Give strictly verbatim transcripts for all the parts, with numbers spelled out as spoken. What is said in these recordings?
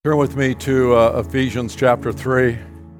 Turn with me to uh, Ephesians chapter three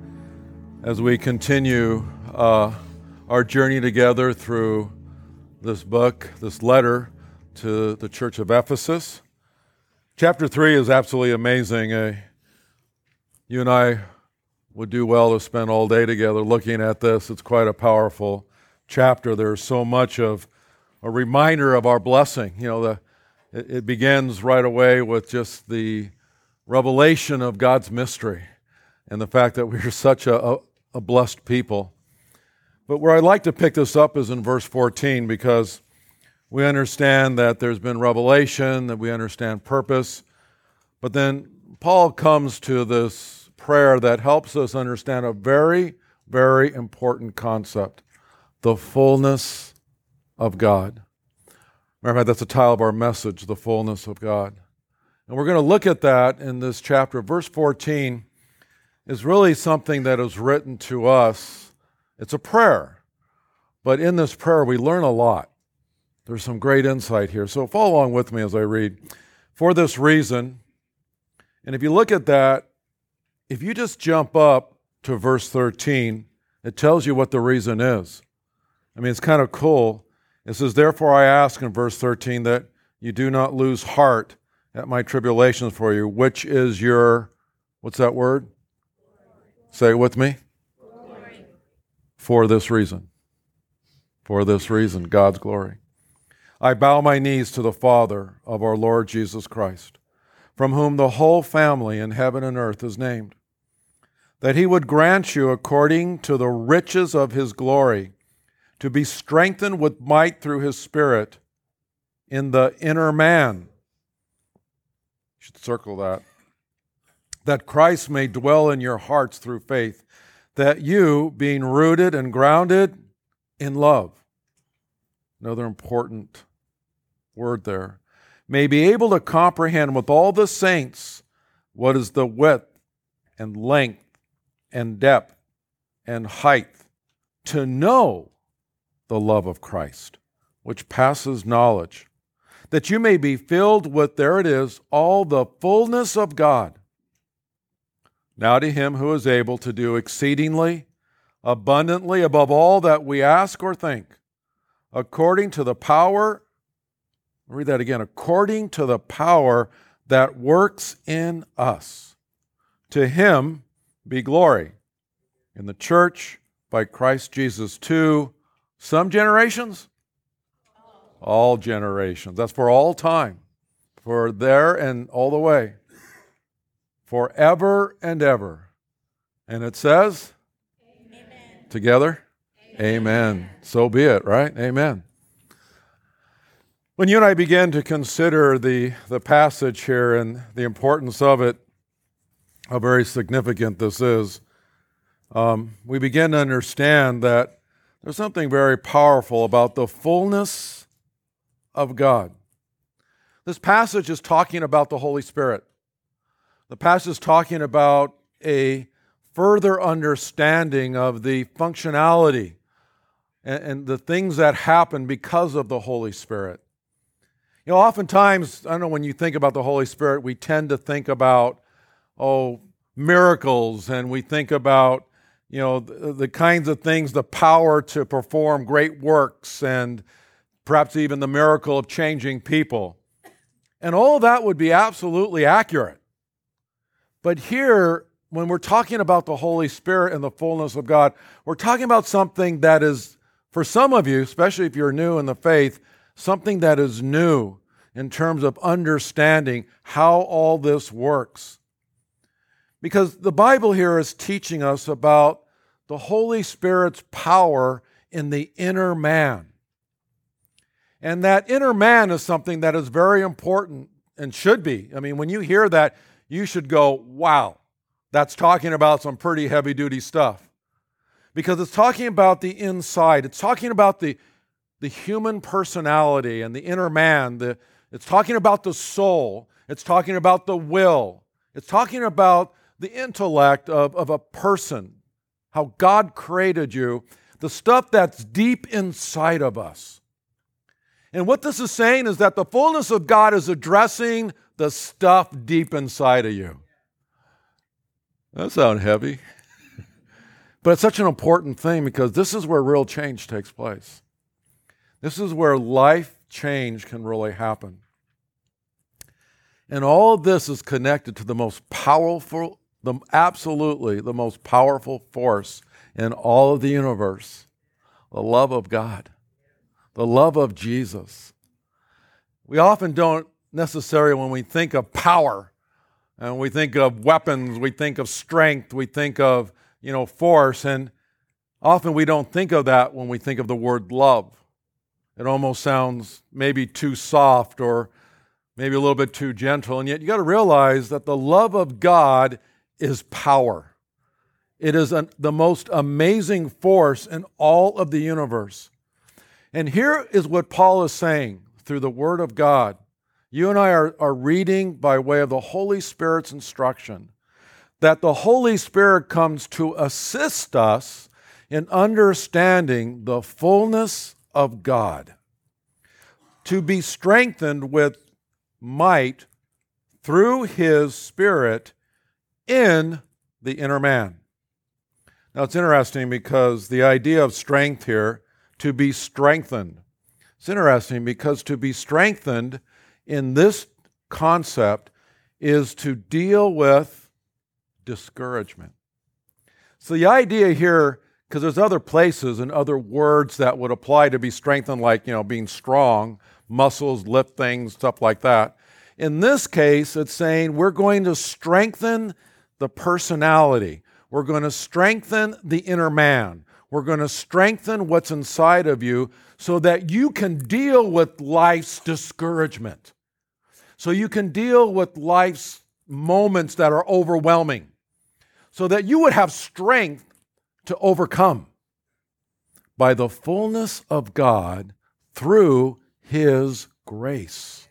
as we continue uh, our journey together through this book, this letter to the church of Ephesus. Chapter three is absolutely amazing. Uh, you and I would do well to spend all day together looking at this. It's quite a powerful chapter. There's so much of a reminder of our blessing. You know, the, it, it begins right away with just the revelation of God's mystery and the fact that we're such a, a, a blessed people. But where I'd like to pick this up is in verse fourteen, because we understand that there's been revelation, that we understand purpose, but then Paul comes to this prayer that helps us understand a very, very important concept: the fullness of God. Matter of fact, that's the title of our message, the fullness of God. And we're going to look at that in this chapter. Verse fourteen is really something that is written to us. It's a prayer. But in this prayer, we learn a lot. There's some great insight here. So follow along with me as I read. For this reason, and if you look at that, if you just jump up to verse thirteen, it tells you what the reason is. I mean, it's kind of cool. It says, therefore I ask in verse thirteen that you do not lose heart at my tribulations for you, which is your, what's that word? Say it with me. Glory. For this reason. For this reason, God's glory. I bow my knees to the Father of our Lord Jesus Christ, from whom the whole family in heaven and earth is named, that he would grant you, according to the riches of his glory, to be strengthened with might through his Spirit in the inner man. You should circle that. That Christ may dwell in your hearts through faith, that you, being rooted and grounded in love, another important word there, may be able to comprehend with all the saints what is the width and length and depth and height, to know the love of Christ, which passes knowledge, that you may be filled with, there it is, all the fullness of God. Now to him who is able to do exceedingly, abundantly, above all that we ask or think, according to the power, I'll read that again, according to the power that works in us. To him be glory in the church by Christ Jesus to some generations, all generations. That's for all time, for there and all the way, forever and ever. And it says, amen. Together, amen. Amen. So be it, right? Amen. When you and I begin to consider the, the passage here and the importance of it, how very significant this is, um, we begin to understand that there's something very powerful about the fullness of God. This passage is talking about the Holy Spirit. The passage is talking about a further understanding of the functionality and, and the things that happen because of the Holy Spirit. You know, oftentimes, I don't know, when you think about the Holy Spirit, we tend to think about, oh, miracles, and we think about, you know, the, the kinds of things, the power to perform great works, and perhaps even the miracle of changing people. And all of that would be absolutely accurate. But here, when we're talking about the Holy Spirit and the fullness of God, we're talking about something that is, for some of you, especially if you're new in the faith, something that is new in terms of understanding how all this works. Because the Bible here is teaching us about the Holy Spirit's power in the inner man. And that inner man is something that is very important and should be. I mean, when you hear that, you should go, wow, that's talking about some pretty heavy-duty stuff. Because it's talking about the inside. It's talking about the, the human personality and the inner man. The, it's talking about the soul. It's talking about the will. It's talking about the intellect of, of a person, how God created you, the stuff that's deep inside of us. And what this is saying is that the fullness of God is addressing the stuff deep inside of you. That sounds heavy. But it's such an important thing because this is where real change takes place. This is where life change can really happen. And all of this is connected to the most powerful, the absolutely the most powerful force in all of the universe, the love of God, the love of Jesus. We often don't necessarily, when we think of power, and we think of weapons, we think of strength, we think of, you know, force, and often we don't think of that when we think of the word love. It almost sounds maybe too soft or maybe a little bit too gentle, and yet you got to realize that the love of God is power. It is an, the most amazing force in all of the universe. And here is what Paul is saying through the Word of God. You and I are, are reading by way of the Holy Spirit's instruction, that the Holy Spirit comes to assist us in understanding the fullness of God, to be strengthened with might through His Spirit in the inner man. Now it's interesting because the idea of strength here, to be strengthened, it's interesting because to be strengthened in this concept is to deal with discouragement. So the idea here, because there's other places and other words that would apply to be strengthened, like, you know, being strong, muscles, lift things, stuff like that. In this case, it's saying we're going to strengthen the personality. We're going to strengthen the inner man. We're going to strengthen what's inside of you so that you can deal with life's discouragement. So you can deal with life's moments that are overwhelming. So that you would have strength to overcome by the fullness of God through His grace.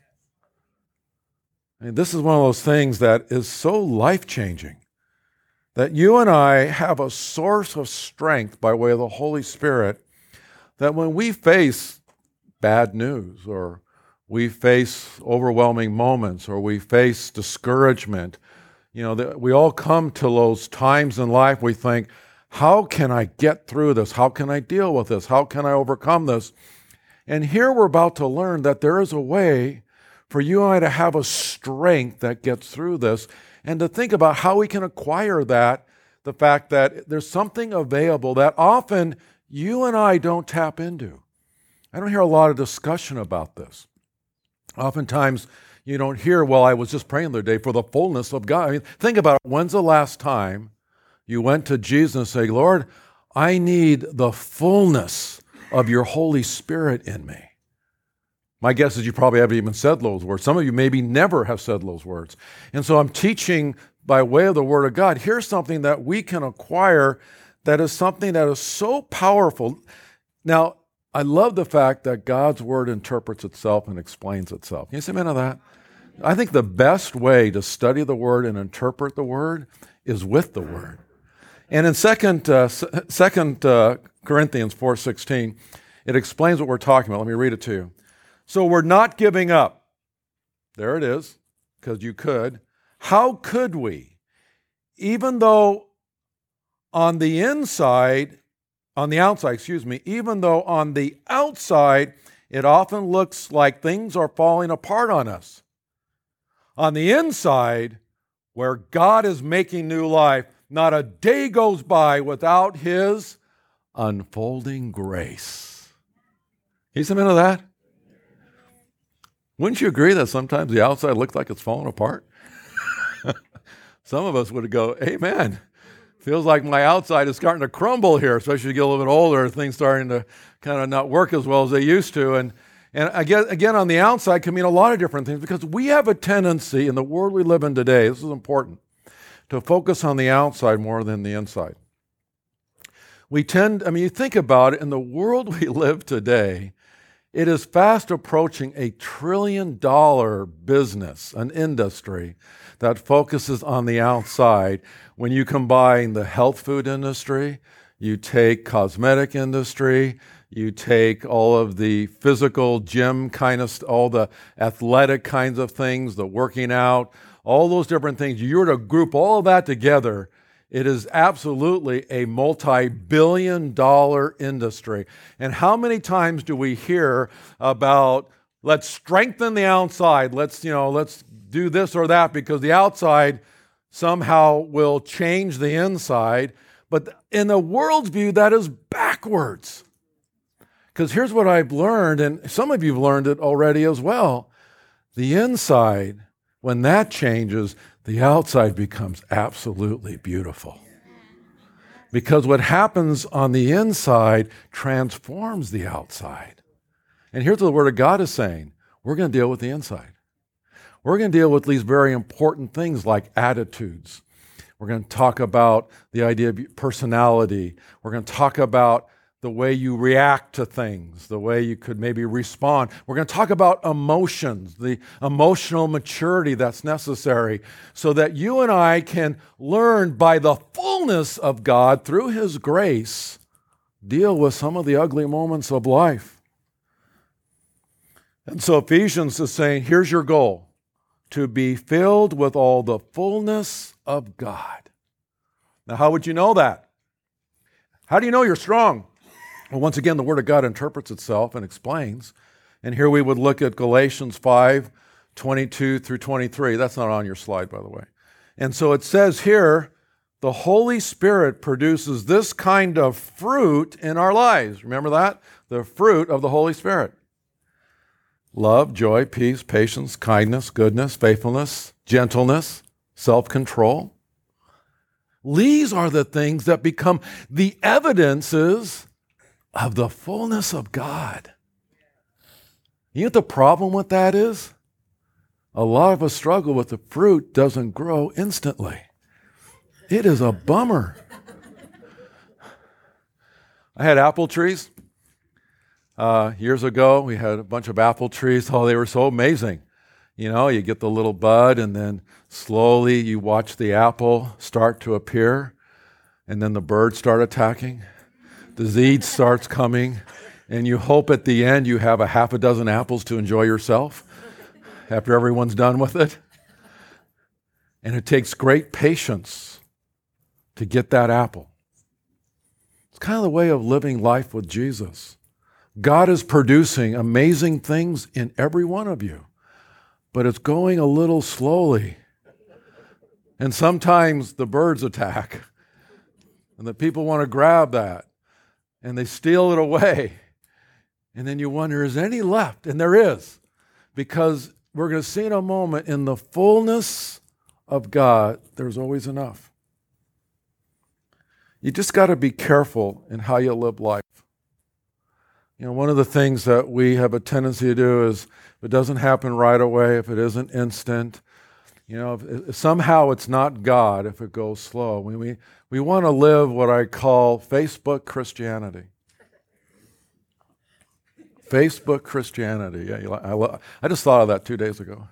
And this is one of those things that is so life-changing, that you and I have a source of strength by way of the Holy Spirit, that when we face bad news, or we face overwhelming moments, or we face discouragement, you know, that we all come to those times in life we think, how can I get through this? How can I deal with this? How can I overcome this? And here we're about to learn that there is a way for you and I to have a strength that gets through this, and to think about how we can acquire that, the fact that there's something available that often you and I don't tap into. I don't hear a lot of discussion about this. Oftentimes, you don't hear, well, I was just praying the other day for the fullness of God. I mean, think about it. When's the last time you went to Jesus and said, Lord, I need the fullness of your Holy Spirit in me? My guess is you probably haven't even said those words. Some of you maybe never have said those words. And so I'm teaching by way of the Word of God. Here's something that we can acquire that is something that is so powerful. Now, I love the fact that God's Word interprets itself and explains itself. Can you say amen to that? I think the best way to study the Word and interpret the Word is with the Word. And in Second uh, Second uh, Corinthians four sixteen, it explains what we're talking about. Let me read it to you. So we're not giving up. There it is, because you could. How could we? Even though on the inside, on the outside, excuse me, even though on the outside it often looks like things are falling apart on us. On the inside, where God is making new life, not a day goes by without His unfolding grace. Can you see some of that? Wouldn't you agree that sometimes the outside looks like it's falling apart? Some of us would go, amen. Feels like my outside is starting to crumble here, especially as you get a little bit older, things starting to kind of not work as well as they used to. And and again, again, on the outside can mean a lot of different things, because we have a tendency in the world we live in today, this is important, to focus on the outside more than the inside. We tend, I mean, you think about it, in the world we live today, it is fast approaching a trillion dollar business, an industry that focuses on the outside. When you combine the health food industry, you take cosmetic industry, you take all of the physical gym kind of, all the athletic kinds of things, the working out, all those different things. You're to group all of that together, It is absolutely a multi-billion dollar industry. And how many times do we hear about, let's strengthen the outside, let's, you know, let's do this or that because the outside somehow will change the inside. But in the world's view, that is backwards. Because here's what I've learned, and some of you have learned it already as well. The inside, when that changes, the outside becomes absolutely beautiful. Because what happens on the inside transforms the outside. And here's what the Word of God is saying. We're going to deal with the inside. We're going to deal with these very important things like attitudes. We're going to talk about the idea of personality. We're going to talk about the way you react to things, the way you could maybe respond. We're going to talk about emotions, the emotional maturity that's necessary so that you and I can learn by the fullness of God through His grace, deal with some of the ugly moments of life. And so Ephesians is saying, here's your goal, to be filled with all the fullness of God. Now, how would you know that? How do you know you're strong? Well, once again, the Word of God interprets itself and explains. And here we would look at Galatians five, twenty-two through twenty-three. That's not on your slide, by the way. And so it says here, the Holy Spirit produces this kind of fruit in our lives. Remember that? The fruit of the Holy Spirit. Love, joy, peace, patience, kindness, goodness, faithfulness, gentleness, self-control. These are the things that become the evidences of the fullness of God. You know what the problem with that is? A lot of us struggle with the fruit doesn't grow instantly. It is a bummer. I had apple trees. Uh, years ago, we had a bunch of apple trees. Oh, they were so amazing. You know, you get the little bud, and then slowly you watch the apple start to appear, and then the birds start attacking. Disease starts coming, and you hope at the end you have a half a dozen apples to enjoy yourself after everyone's done with it. And it takes great patience to get that apple. It's kind of the way of living life with Jesus. God is producing amazing things in every one of you, but it's going a little slowly. And sometimes the birds attack, and the people want to grab that. And they steal it away. And then you wonder, is any left? And there is. Because we're going to see in a moment, in the fullness of God, there's always enough. You just got to be careful in how you live life. You know, one of the things that we have a tendency to do is, if it doesn't happen right away, if it isn't instant, you know, if, if somehow it's not God if it goes slow. We, we, we want to live what I call Facebook Christianity. Facebook Christianity. Yeah, you, I, I just thought of that two days ago.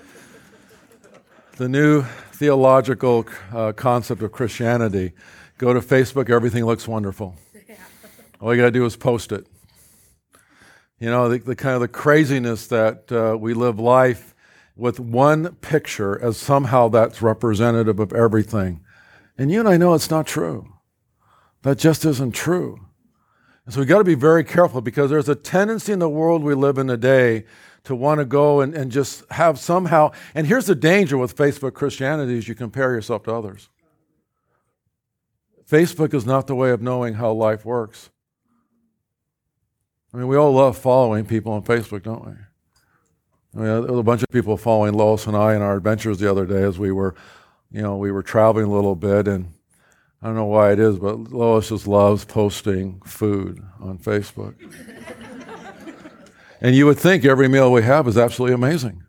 The new theological uh, concept of Christianity. Go to Facebook, everything looks wonderful. All you got to do is post it. You know, the, the kind of the craziness that uh, we live life with one picture as somehow that's representative of everything. And you and I know it's not true. That just isn't true. And so we've got to be very careful because there's a tendency in the world we live in today to want to go and, and just have somehow, and here's the danger with Facebook Christianity is you compare yourself to others. Facebook is not the way of knowing how life works. I mean, we all love following people on Facebook, don't we? I mean, there was a bunch of people following Lois and I in our adventures the other day as we were, you know, we were traveling a little bit, and I don't know why it is, but Lois just loves posting food on Facebook. And you would think every meal we have is absolutely amazing.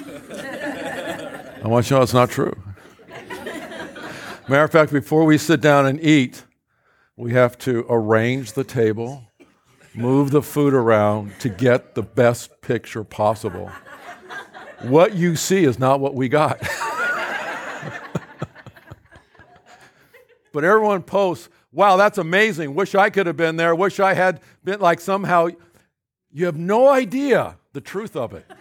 I want you to know it's not true. Matter of fact, before we sit down and eat, we have to arrange the table, move the food around to get the best picture possible. What you see is not what we got. But everyone posts, wow, that's amazing. Wish I could have been there. Wish I had been, like somehow. You have no idea the truth of it.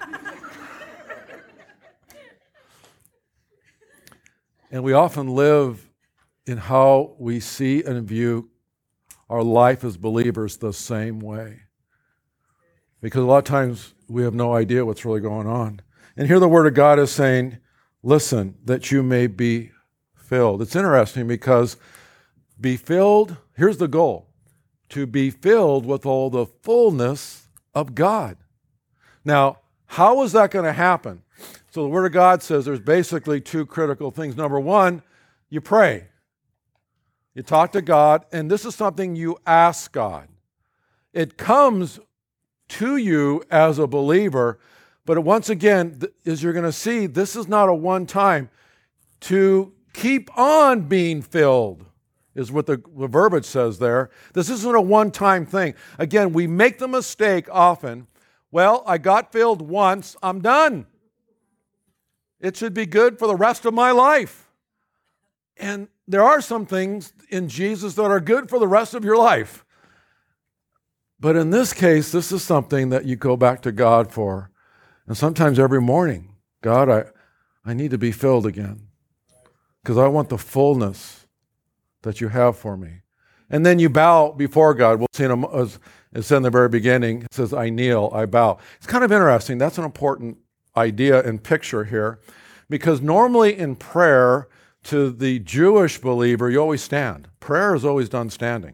And we often live in how we see and view our life as believers the same way. Because a lot of times we have no idea what's really going on. And here the Word of God is saying, listen, that you may be filled. It's interesting because be filled, here's the goal, to be filled with all the fullness of God. Now, how is that going to happen? So the Word of God says there's basically two critical things. Number one, you pray. You talk to God, and this is something you ask God. It comes to you as a believer, but once again, as you're going to see, this is not a one-time. To keep on being filled is what the, the verbiage says there. This isn't a one-time thing. Again, we make the mistake often, well, I got filled once, I'm done. It should be good for the rest of my life. And there are some things in Jesus that are good for the rest of your life. But in this case, this is something that you go back to God for. And sometimes every morning, God, I, I need to be filled again because I want the fullness that you have for me. And then you bow before God. We'll see in a, as it said in the very beginning, it says, I kneel, I bow. It's kind of interesting. That's an important idea and picture here because normally in prayer, to the Jewish believer, you always stand. Prayer is always done standing.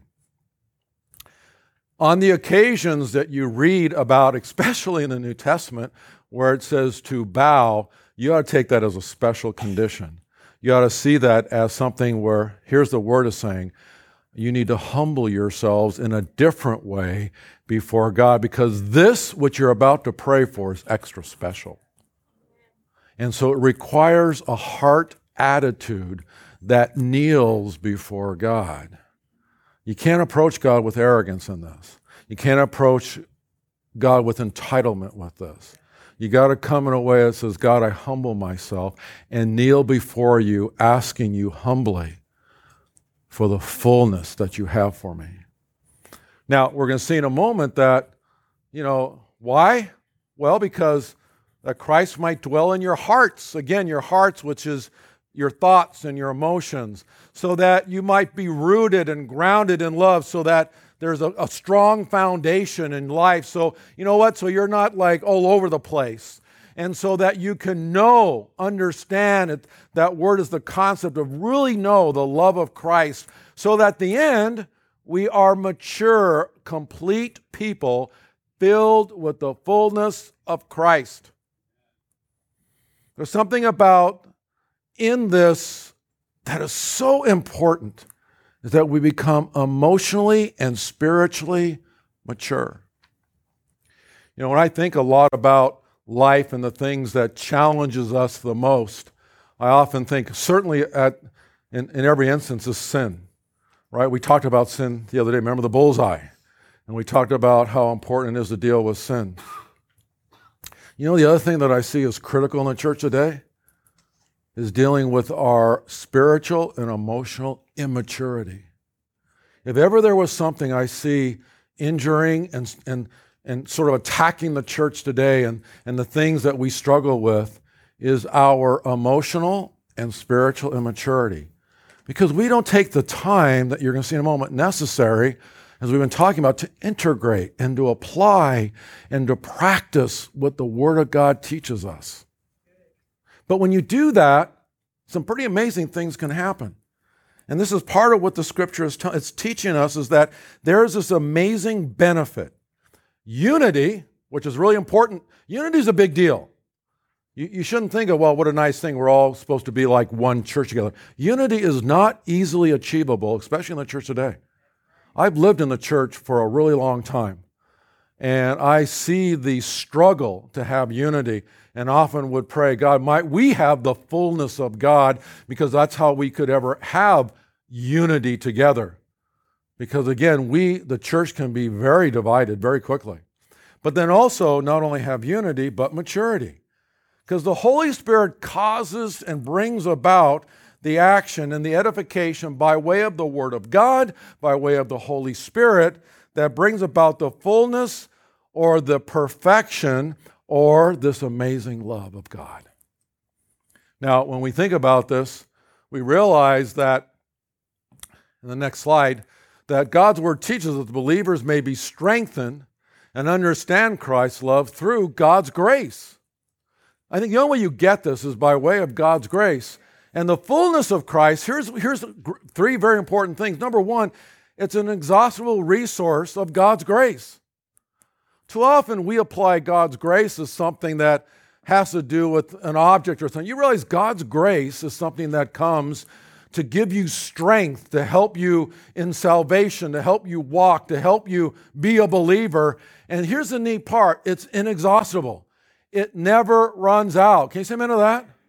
On the occasions that you read about, especially in the New Testament, where it says to bow, you ought to take that as a special condition. You ought to see that as something where, here's the word is saying, you need to humble yourselves in a different way before God because this, what you're about to pray for, is extra special. And so it requires a heart attitude that kneels before God. You can't approach God with arrogance in this. You can't approach God with entitlement with this. You got to come in a way that says, God, I humble myself and kneel before you, asking you humbly for the fullness that you have for me. Now, we're going to see in a moment that, you know, why? Well, because that Christ might dwell in your hearts. Again, your hearts, which is your thoughts and your emotions, so that you might be rooted and grounded in love, so that there's a, a strong foundation in life. So, you know what? So you're not like all over the place. And so that you can know, understand it, that word is the concept of really know the love of Christ, so that at the end, we are mature, complete people filled with the fullness of Christ. There's something about in this that is so important, is that we become emotionally and spiritually mature. You know, when I think a lot about life and the things that challenges us the most, I often think, certainly at in, in every instance, is sin, right? We talked about sin the other day. Remember the bullseye? And we talked about how important it is to deal with sin. You know, the other thing that I see is critical in the church today is dealing with our spiritual and emotional immaturity. If ever there was something I see injuring and, and, and sort of attacking the church today and, and the things that we struggle with is our emotional and spiritual immaturity. Because we don't take the time that you're going to see in a moment necessary, as we've been talking about, to integrate and to apply and to practice what the Word of God teaches us. But when you do that, some pretty amazing things can happen. And this is part of what the Scripture is t- it's teaching us, is that there is this amazing benefit. Unity, which is really important, unity is a big deal. You, you shouldn't think of, well, what a nice thing, we're all supposed to be like one church together. Unity is not easily achievable, especially in the church today. I've lived in the church for a really long time, and I see the struggle to have unity, and often would pray, God, might we have the fullness of God, because that's how we could ever have unity together. Because again, we, the church, can be very divided very quickly. But then also not only have unity, but maturity. Because the Holy Spirit causes and brings about the action and the edification by way of the Word of God, by way of the Holy Spirit, that brings about the fullness or the perfection or this amazing love of God. Now, when we think about this, we realize that in the next slide, that God's Word teaches that the believers may be strengthened and understand Christ's love through God's grace. I think the only way you get this is by way of God's grace. And the fullness of Christ, here's, here's three very important things. Number one, it's an inexhaustible resource of God's grace. Too often we apply God's grace as something that has to do with an object or something. You realize God's grace is something that comes to give you strength, to help you in salvation, to help you walk, to help you be a believer. And here's the neat part. It's inexhaustible. It never runs out. Can you say amen to that? Amen.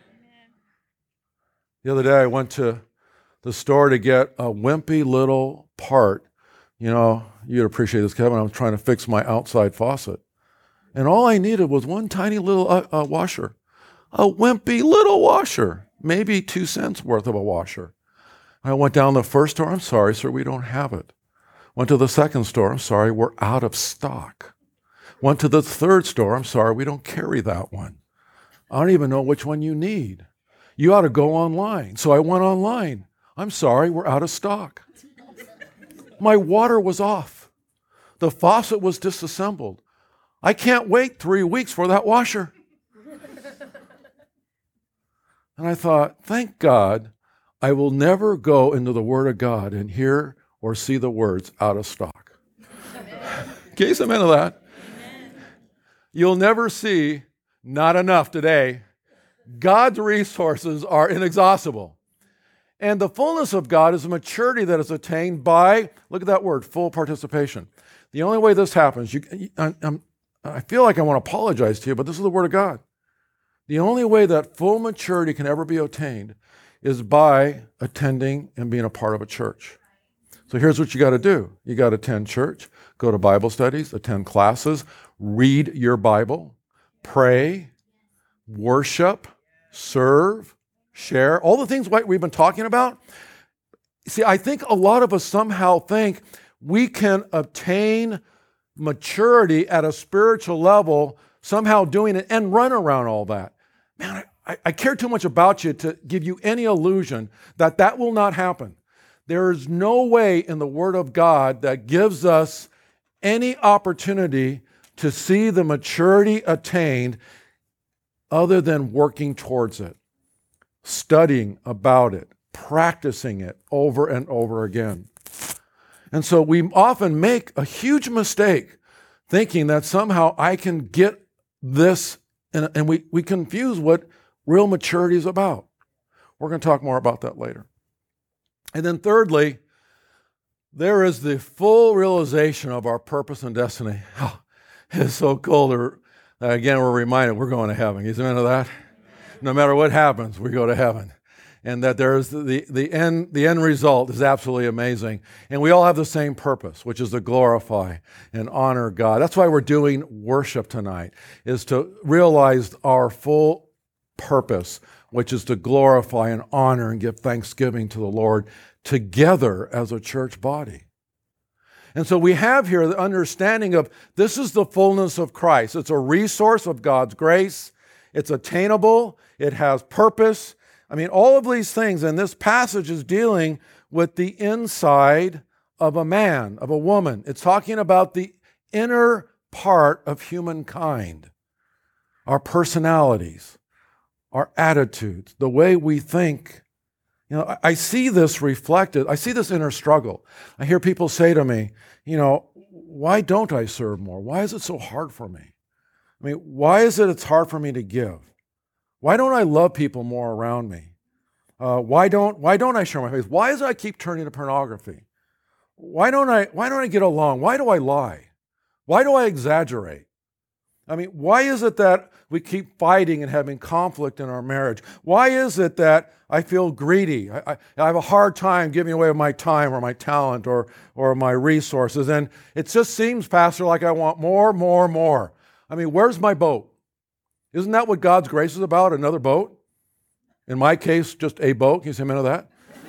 The other day I went to the store to get a wimpy little part. You know, you'd appreciate this, Kevin. I was trying to fix my outside faucet. And all I needed was one tiny little uh, uh, washer. A wimpy little washer. Maybe two cents worth of a washer. I went down to the first store. I'm sorry, sir, we don't have it. Went to the second store. I'm sorry, we're out of stock. Went to the third store. I'm sorry, we don't carry that one. I don't even know which one you need. You ought to go online. So I went online. I'm sorry, we're out of stock. My water was off. The faucet was disassembled. I can't wait three weeks for that washer. And I thought, thank God, I will never go into the Word of God and hear or see the words out of stock. Can you say amen to that? Amen. You'll never see not enough today. God's resources are inexhaustible. And the fullness of God is a maturity that is attained by, look at that word, full participation. The only way this happens, you, I, I'm, I feel like I want to apologize to you, but this is the Word of God. The only way that full maturity can ever be attained is by attending and being a part of a church. So here's what you got to do. You got to attend church, go to Bible studies, attend classes, read your Bible, pray, worship, serve, share, all the things we've been talking about. See, I think a lot of us somehow think we can obtain maturity at a spiritual level, somehow doing it and run around all that. Man, I, I care too much about you to give you any illusion that that will not happen. There is no way in the Word of God that gives us any opportunity to see the maturity attained other than working towards it, studying about it, practicing it over and over again. And so we often make a huge mistake thinking that somehow I can get this, and, and we, we confuse what real maturity is about. We're going to talk more about that later. And then thirdly, there is the full realization of our purpose and destiny. Oh, it's so cool. To, again, we're reminded we're going to heaven. You amen to that? No matter what happens, we go to heaven. And that there's the, the end the end result is absolutely amazing. And we all have the same purpose, which is to glorify and honor God. That's why we're doing worship tonight, is to realize our full purpose, which is to glorify and honor and give thanksgiving to the Lord together as a church body. And so we have here the understanding of this is the fullness of Christ. It's a resource of God's grace. It's attainable. It has purpose. I mean, all of these things, and this passage is dealing with the inside of a man, of a woman. It's talking about the inner part of humankind, our personalities, our attitudes, the way we think. You know, I see this reflected. I see this inner struggle. I hear people say to me, you know, why don't I serve more? Why is it so hard for me? I mean, why is it it's hard for me to give? Why don't I love people more around me? Uh, why don't Why don't I share my faith? Why is it I keep turning to pornography? Why don't I Why don't I get along? Why do I lie? Why do I exaggerate? I mean, why is it that we keep fighting and having conflict in our marriage? Why is it that I feel greedy? I, I, I have a hard time giving away my time or my talent or or my resources, and it just seems, Pastor, like I want more, more, more. I mean, where's my boat? Isn't that what God's grace is about? Another boat? In my case, just a boat. Can you say amen to that?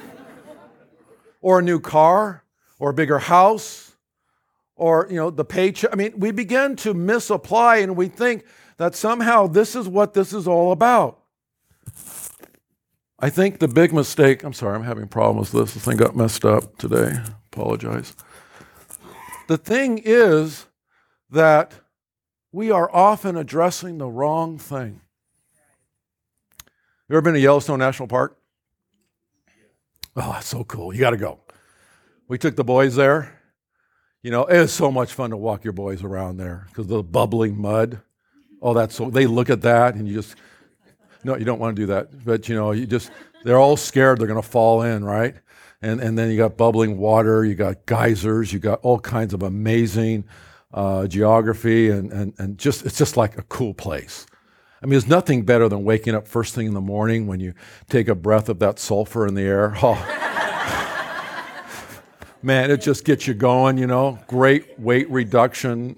Or a new car, or a bigger house, or, you know, the paycheck. I mean, we begin to misapply, and we think that somehow this is what this is all about. I think the big mistake, I'm sorry, I'm having problems with this. This thing got messed up today. Apologize. The thing is that we are often addressing the wrong thing. You ever been to Yellowstone National Park? Oh, that's so cool. You got to go. We took the boys there. You know, it is so much fun to walk your boys around there because the bubbling mud. Oh, that's so, they look at that and you just, no, you don't want to do that. But, you know, you just, they're all scared they're going to fall in, right? And and then you got bubbling water, you got geysers, you got all kinds of amazing uh, geography and, and, and just, it's just like a cool place. I mean, there's nothing better than waking up first thing in the morning when you take a breath of that sulfur in the air. Oh. Man, it just gets you going, you know. Great weight reduction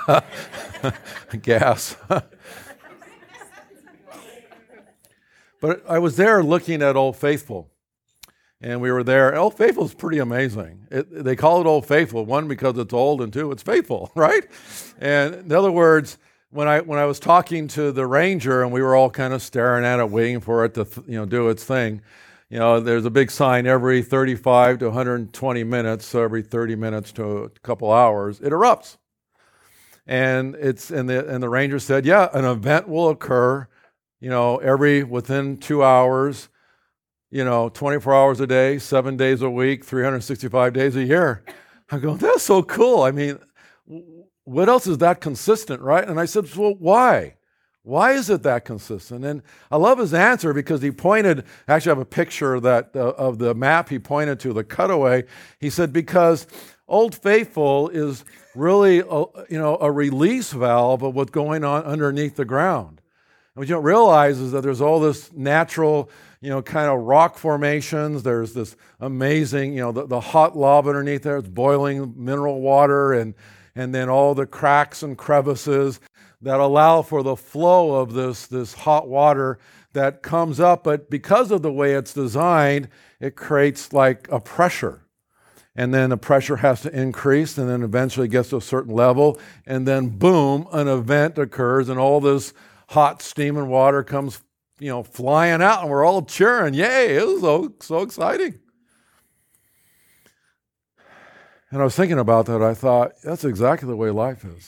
gas. But I was there looking at Old Faithful. And we were there. Old Faithful is pretty amazing. It, they call it Old Faithful, one, because it's old, and two, it's faithful, right? And in other words, when I when I was talking to the ranger and we were all kind of staring at it, waiting for it to you know do its thing, you know, there's a big sign every thirty-five to one hundred twenty minutes, so every thirty minutes to a couple hours, it erupts. And it's and the and the ranger said, yeah, an event will occur, you know, every within two hours. You know, twenty-four hours a day, seven days a week, three hundred sixty-five days a year. I go, that's so cool. I mean, what else is that consistent, right? And I said, well, why? Why is it that consistent? And I love his answer because he pointed, actually I have a picture that uh, of the map he pointed to, the cutaway. He said, because Old Faithful is really, a, you know, a release valve of what's going on underneath the ground. And what you don't realize is that there's all this natural, you know, kind of rock formations. There's this amazing, you know, the, the hot lava underneath there. It's boiling mineral water and, and then all the cracks and crevices that allow for the flow of this, this hot water that comes up. But because of the way it's designed, it creates like a pressure. And then the pressure has to increase and then eventually gets to a certain level. And then boom, an event occurs and all this hot steam and water comes, you know, flying out, and we're all cheering. Yay, it was so, so exciting. And I was thinking about that. I thought, that's exactly the way life is.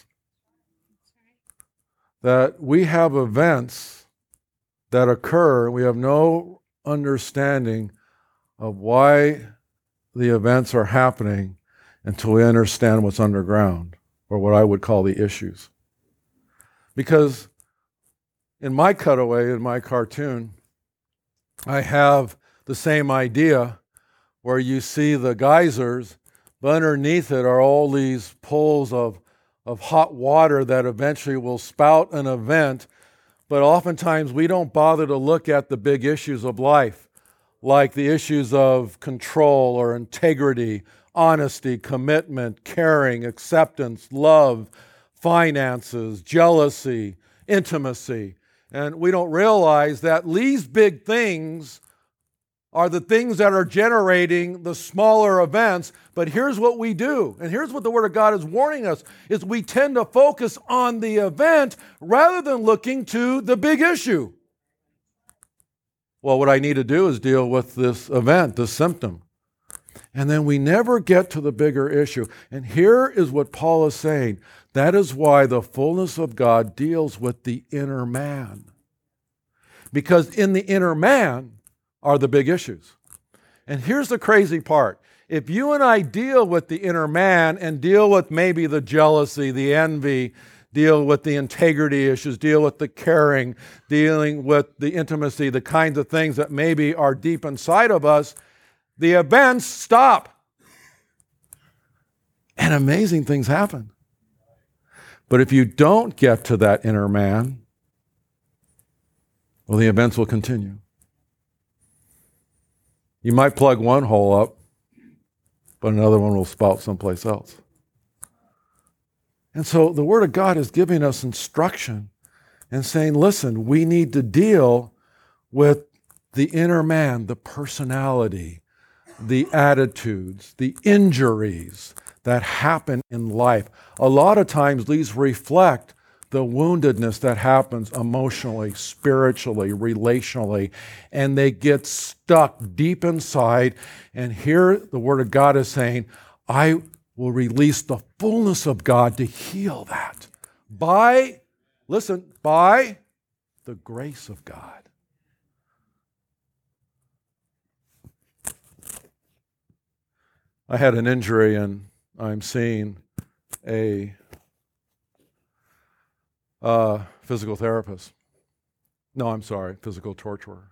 That we have events that occur, and we have no understanding of why the events are happening until we understand what's underground, or what I would call the issues. Because in my cutaway, in my cartoon, I have the same idea where you see the geysers, but underneath it are all these pools of, of hot water that eventually will spout an event. But oftentimes we don't bother to look at the big issues of life, like the issues of control or integrity, honesty, commitment, caring, acceptance, love, finances, jealousy, intimacy. And we don't realize that these big things are the things that are generating the smaller events. But here's what we do, and here's what the Word of God is warning us, is we tend to focus on the event rather than looking to the big issue. Well, what I need to do is deal with this event, this symptom. And then we never get to the bigger issue. And here is what Paul is saying. That is why the fullness of God deals with the inner man. Because in the inner man are the big issues. And here's the crazy part. If you and I deal with the inner man and deal with maybe the jealousy, the envy, deal with the integrity issues, deal with the caring, dealing with the intimacy, the kinds of things that maybe are deep inside of us, the events stop. And amazing things happen. But if you don't get to that inner man, well, the events will continue. You might plug one hole up, but another one will spout someplace else. And so the Word of God is giving us instruction and saying, listen, we need to deal with the inner man, the personality, the attitudes, the injuries that happen in life. A lot of times these reflect the woundedness that happens emotionally, spiritually, relationally, and they get stuck deep inside. And here the Word of God is saying, I will release the fullness of God to heal that by, listen, by the grace of God. I had an injury and I'm seeing a uh, physical therapist. No, I'm sorry, physical torturer.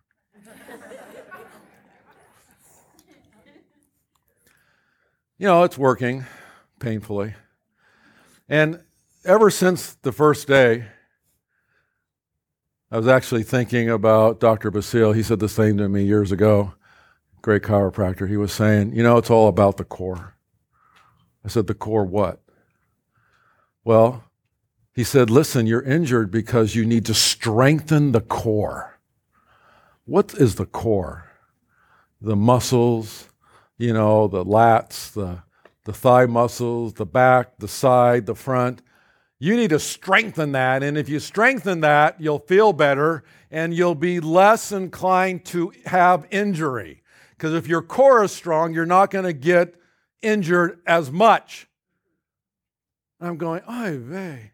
You know, it's working painfully. And ever since the first day, I was actually thinking about Doctor Basile. He said the same to me years ago. Great chiropractor. He was saying, you know, it's all about the core. I said, the core what? Well, he said, listen, you're injured because you need to strengthen the core. What is the core? The muscles, you know, the lats, the, the thigh muscles, the back, the side, the front. You need to strengthen that. And if you strengthen that, you'll feel better and you'll be less inclined to have injury. Because if your core is strong, you're not going to get injured as much. I'm going, ay vey.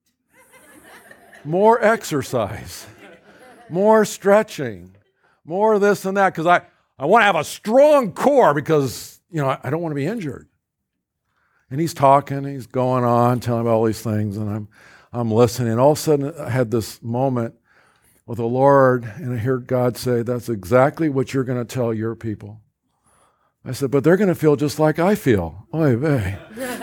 More exercise, more stretching, more this and that. Because I, I want to have a strong core because, you know, I, I don't want to be injured. And he's talking, he's going on, telling about all these things, and I'm, I'm listening. And all of a sudden, I had this moment with the Lord, and I hear God say, that's exactly what you're going to tell your people. I said, but they're going to feel just like I feel. Oy vey.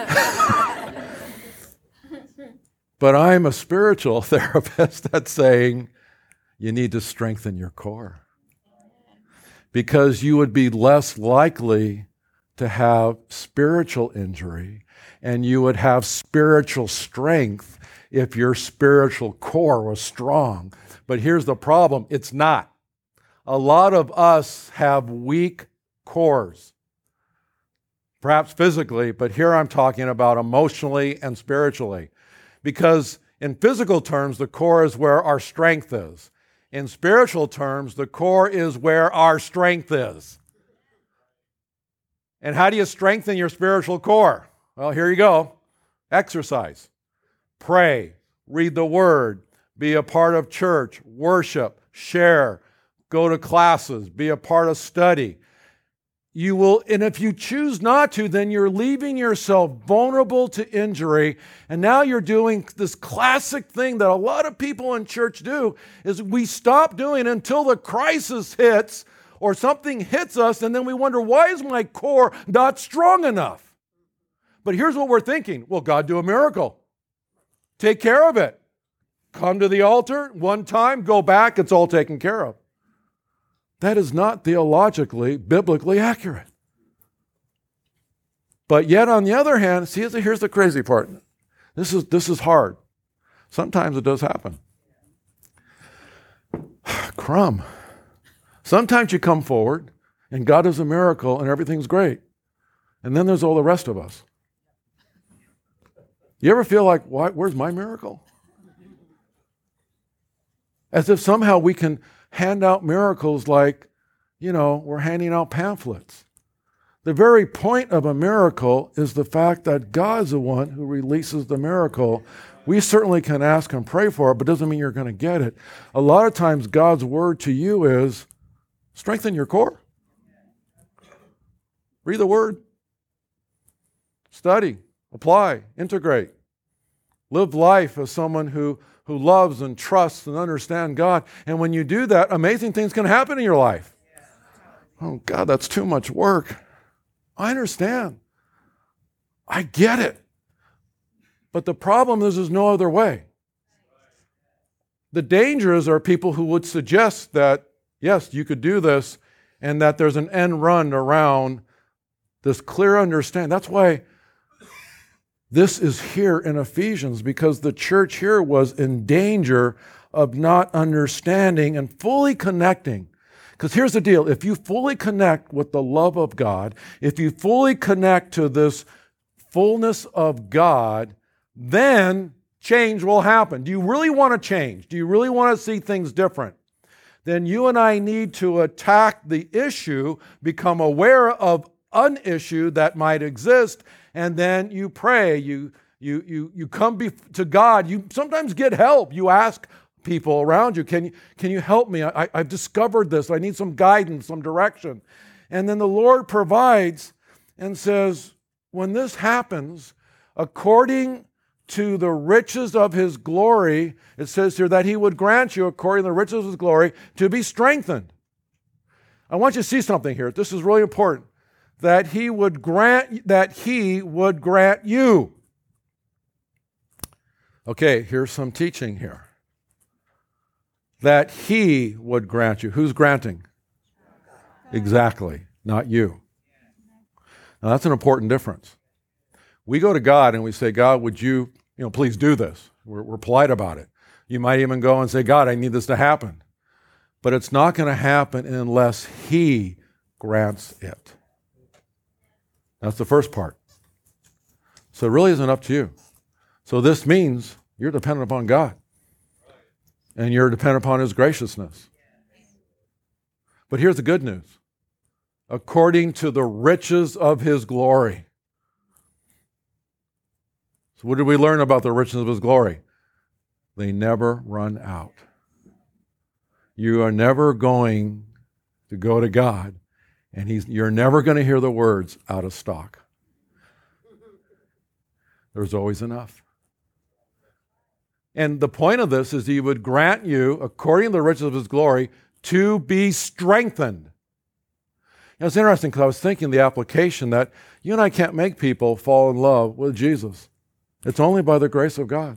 But I'm a spiritual therapist that's saying you need to strengthen your core. Because you would be less likely to have spiritual injury, and you would have spiritual strength if your spiritual core was strong. But here's the problem, it's not. A lot of us have weak cores, perhaps physically, but here I'm talking about emotionally and spiritually. Because in physical terms, the core is where our strength is. In spiritual terms, the core is where our strength is. And how do you strengthen your spiritual core? Well, here you go. Exercise. Pray. Read the Word. Be a part of church. Worship. Share. Go to classes. Be a part of study. You will, and if you choose not to, then you're leaving yourself vulnerable to injury. And now you're doing this classic thing that a lot of people in church do, is we stop doing it until the crisis hits or something hits us, and then we wonder, why is my core not strong enough? But here's what we're thinking. Well, God, do a miracle. Take care of it. Come to the altar one time, go back, it's all taken care of. That is not theologically, biblically accurate. But yet, on the other hand, see, here's the crazy part. This is, this is hard. Sometimes it does happen. Crumb. Sometimes you come forward, and God does a miracle, and everything's great. And then there's all the rest of us. You ever feel like, why, where's my miracle? As if somehow we can hand out miracles like, you know, we're handing out pamphlets. The very point of a miracle is the fact that God's the one who releases the miracle. We certainly can ask and pray for it, but it doesn't mean you're going to get it. A lot of times God's word to you is, strengthen your core. Read the Word. Study, apply, integrate. Live life as someone who who loves and trusts and understands God. And when you do that, amazing things can happen in your life. Oh, God, that's too much work. I understand. I get it. But the problem is there's no other way. The dangers are people who would suggest that, yes, you could do this, and that there's an end run around this clear understanding. That's why this is here in Ephesians, because the church here was in danger of not understanding and fully connecting. Because here's the deal. If you fully connect with the love of God, if you fully connect to this fullness of God, then change will happen. Do you really want to change? Do you really want to see things different? Then you and I need to attack the issue, become aware of an issue that might exist, and then you pray. You you you you come be, to God. You sometimes get help. You ask people around you, can you can you help me? I, I've discovered this. I need some guidance, some direction. And then the Lord provides and says, when this happens, according to the riches of His glory, it says here that He would grant you, according to the riches of His glory, to be strengthened. I want you to see something here. This is really important. That He would grant, that He would grant you. Okay, here's some teaching here. That He would grant you. Who's granting? Exactly, not you. Now that's an important difference. We go to God and we say, God, would you, you know, please do this. We're, we're polite about it. You might even go and say, God, I need this to happen. But it's not going to happen unless He grants it. That's the first part. So it really isn't up to you. So this means you're dependent upon God. And you're dependent upon His graciousness. But here's the good news. According to the riches of His glory. So what did we learn about the riches of His glory? They never run out. You are never going to go to God, and he's, you're never going to hear the words out of stock. There's always enough. And the point of this is He would grant you, according to the riches of His glory, to be strengthened. You know, it's interesting because I was thinking the application that you and I can't make people fall in love with Jesus. It's only by the grace of God.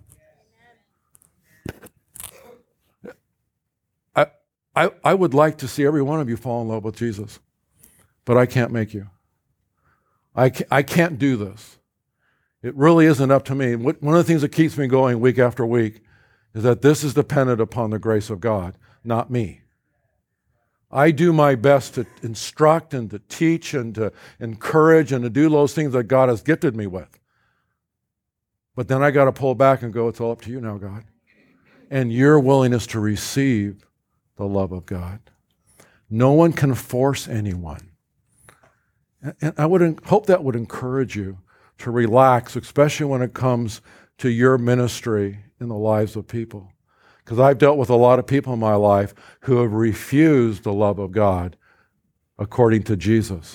I, I, I would like to see every one of you fall in love with Jesus, but I can't make you. I can't, I can't do this. It really isn't up to me. One of the things that keeps me going week after week is that this is dependent upon the grace of God, not me. I do my best to instruct and to teach and to encourage and to do those things that God has gifted me with. But then I got to pull back and go, it's all up to you now, God. And your willingness to receive the love of God. No one can force anyone. And I would hope that would encourage you to relax, especially when it comes to your ministry in the lives of people. Because I've dealt with a lot of people in my life who have refused the love of God according to Jesus.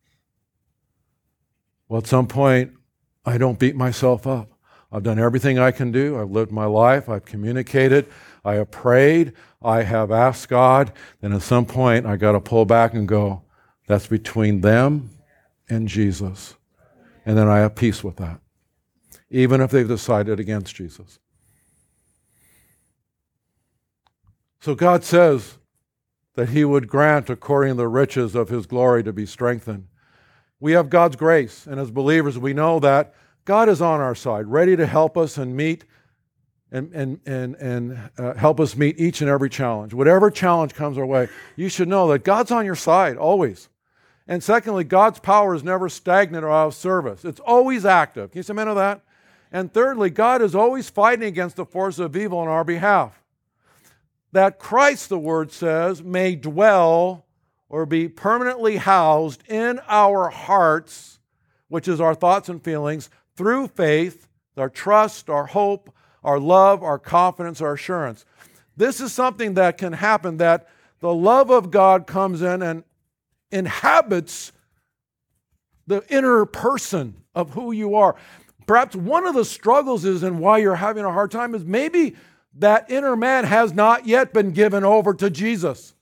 Well, at some point, I don't beat myself up. I've done everything I can do. I've lived my life. I've communicated. I have prayed. I have asked God. Then at some point, I got to pull back and go, that's between them and Jesus. And then I have peace with that, even if they've decided against Jesus. So God says that He would grant, according to the riches of His glory, to be strengthened. We have God's grace, and as believers, we know that God is on our side, ready to help us and meet and and and and uh, help us meet each and every challenge. Whatever challenge comes our way, you should know that God's on your side always. And secondly, God's power is never stagnant or out of service. It's always active. Can you say amen to that? And thirdly, God is always fighting against the forces of evil on our behalf. That Christ, the Word says, may dwell or be permanently housed in our hearts, which is our thoughts and feelings, through faith, our trust, our hope, our love, our confidence, our assurance. This is something that can happen, that the love of God comes in and inhabits the inner person of who you are. Perhaps one of the struggles is, and why you're having a hard time, is maybe that inner man has not yet been given over to Jesus.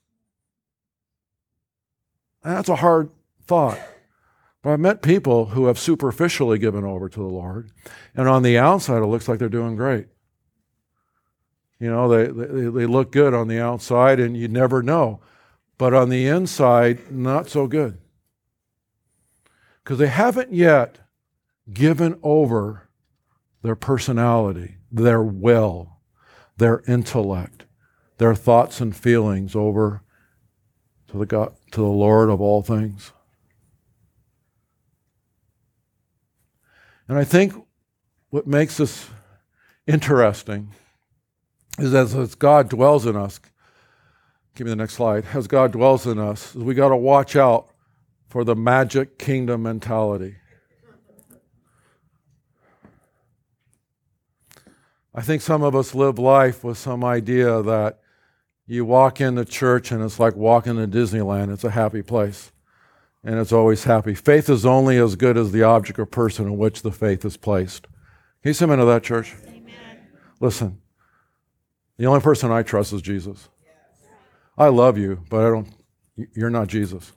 And that's a hard thought. But I've met people who have superficially given over to the Lord, and on the outside it looks like they're doing great. You know, they, they, they look good on the outside, and you never know. But on the inside, not so good. Because they haven't yet given over their personality, their will, their intellect, their thoughts and feelings over to the God, to the Lord of all things. And I think what makes this interesting is as, as God dwells in us, give me the next slide, as God dwells in us, we got to watch out for the magic kingdom mentality. I think some of us live life with some idea that you walk into church and it's like walking to Disneyland. It's a happy place, and it's always happy. Faith is only as good as the object or person in which the faith is placed. Can you say amen to that, church? Amen. Listen, the only person I trust is Jesus. I love you, but I don't. You're not Jesus.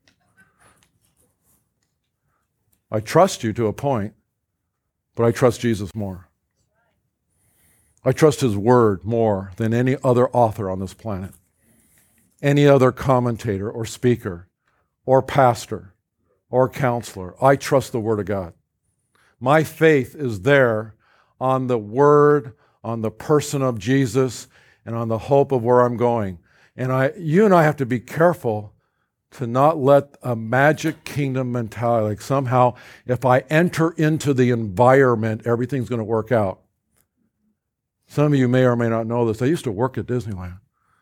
I trust you to a point, but I trust Jesus more. I trust His Word more than any other author on this planet, any other commentator or speaker or pastor or counselor. I trust the Word of God. My faith is there on the Word, on the person of Jesus, and on the hope of where I'm going. And I, you and I have to be careful to not let a magic kingdom mentality, like somehow if I enter into the environment, everything's going to work out. Some of you may or may not know this. I used to work at Disneyland.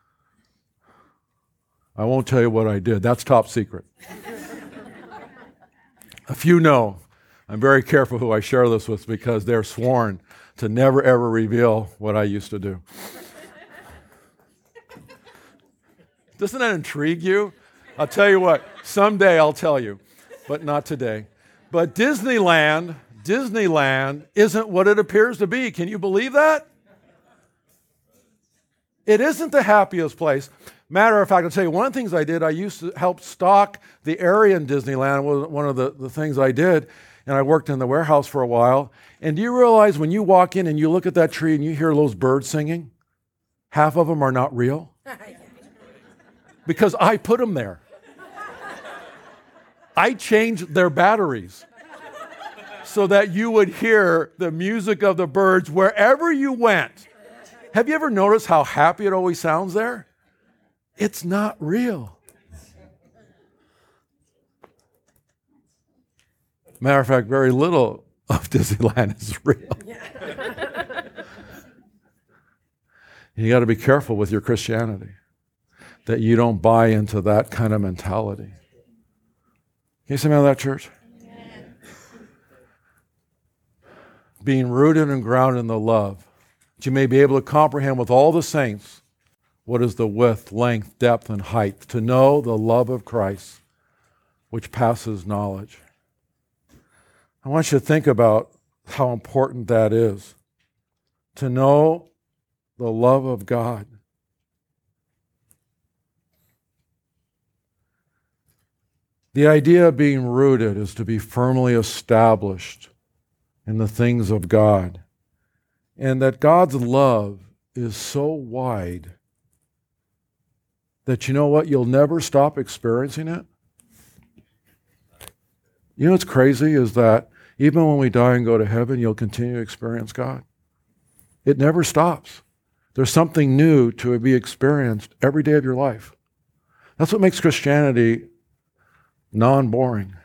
I won't tell you what I did. That's top secret. A few know. I'm very careful who I share this with because they're sworn to never ever reveal what I used to do. Doesn't that intrigue you? I'll tell you what, someday I'll tell you, but not today. But Disneyland, Disneyland isn't what it appears to be. Can you believe that? It isn't the happiest place. Matter of fact, I'll tell you, one of the things I did, I used to help stock the area in Disneyland, was one of the, the things I did, and I worked in the warehouse for a while. And do you realize when you walk in and you look at that tree and you hear those birds singing, half of them are not real? Because I put them there. I changed their batteries so that you would hear the music of the birds wherever you went. Have you ever noticed how happy it always sounds there? It's not real. Matter of fact, very little of Disneyland is real. You got to be careful with your Christianity, that you don't buy into that kind of mentality. Can you say amen to that, church? Amen. Being rooted and grounded in the love, that you may be able to comprehend with all the saints what is the width, length, depth, and height, to know the love of Christ, which passes knowledge. I want you to think about how important that is, to know the love of God. The idea of being rooted is to be firmly established in the things of God, and that God's love is so wide that, you know what, you'll never stop experiencing it. You know what's crazy is that even when we die and go to heaven, you'll continue to experience God. It never stops. There's something new to be experienced every day of your life. That's what makes Christianity non-boring.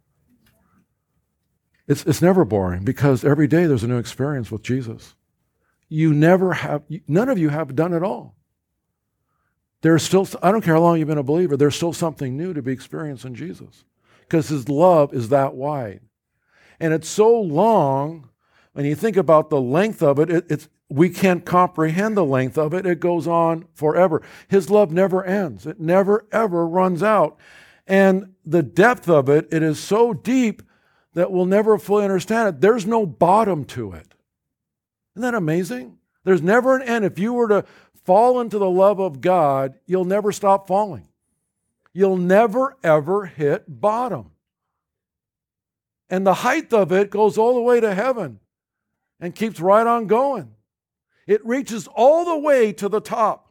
It's, it's never boring because every day there's a new experience with Jesus. You never have, none of you have done it all. There's still, I don't care how long you've been a believer, there's still something new to be experienced in Jesus because His love is that wide. And it's so long, when you think about the length of it, it it's, we can't comprehend the length of it. It goes on forever. His love never ends. It never, ever runs out. And the depth of it, it is so deep that we'll never fully understand it. There's no bottom to it. Isn't that amazing? There's never an end. If you were to fall into the love of God, you'll never stop falling. You'll never, ever hit bottom. And the height of it goes all the way to heaven and keeps right on going. It reaches all the way to the top.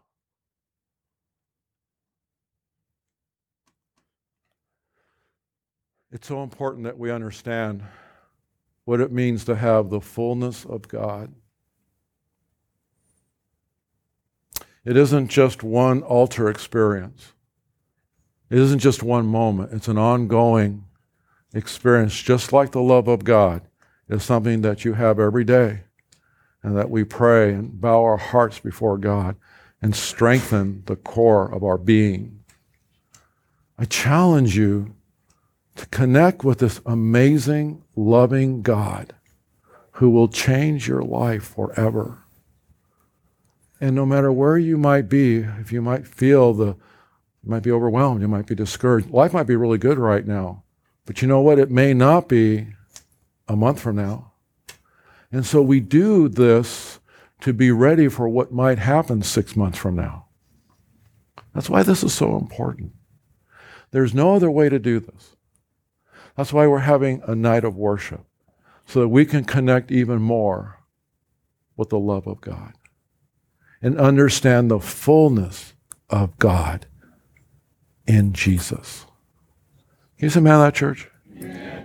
It's so important that we understand what it means to have the fullness of God. It isn't just one altar experience. It isn't just one moment. It's an ongoing experience, just like the love of God is something that you have every day. and that we pray and bow our hearts before God and strengthen the core of our being. I challenge you to connect with this amazing, loving God who will change your life forever. And no matter where you might be, if you might feel the, you might be overwhelmed, you might be discouraged. Life might be really good right now, but you know what? It may not be a month from now. And so we do this to be ready for what might happen six months from now. That's why this is so important. There's no other way to do this. That's why we're having a night of worship, so that we can connect even more with the love of God and understand the fullness of God in Jesus. Can you say amen to that, church?